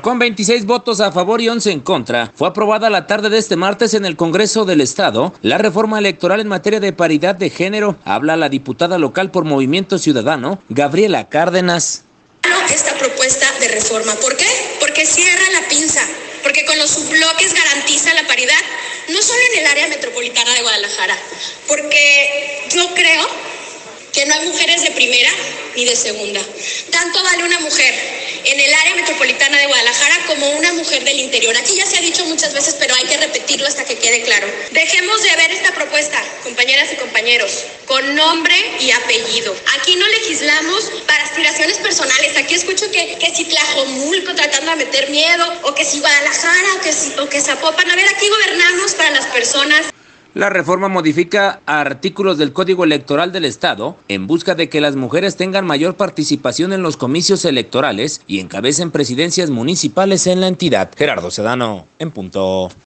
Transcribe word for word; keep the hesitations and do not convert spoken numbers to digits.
Con veintiséis votos a favor y once en contra, fue aprobada la tarde de este martes en el Congreso del Estado la reforma electoral en materia de paridad de género. Habla la diputada local por Movimiento Ciudadano, Gabriela Cárdenas. Esta propuesta de reforma, ¿por qué? Porque cierra la pinza, porque con los subbloques garantiza la paridad, no solo en el área metropolitana de Guadalajara, porque yo creo que no hay mujeres de primera ni de segunda. Tanto vale una mujer en el área metropolitana de Guadalajara como una mujer del interior. Aquí ya se ha dicho muchas veces, pero hay que repetirlo hasta que quede claro. Dejemos de ver esta propuesta, compañeras y compañeros, con nombre y apellido. Aquí no legislamos para aspiraciones personales. Aquí escucho que, que si Tlajomulco tratando de meter miedo, o que si Guadalajara, o que si, o que Zapopan. A ver, aquí gobernamos para las personas. La reforma modifica artículos del Código Electoral del Estado en busca de que las mujeres tengan mayor participación en los comicios electorales y encabecen presidencias municipales en la entidad. Gerardo Sedano, en punto.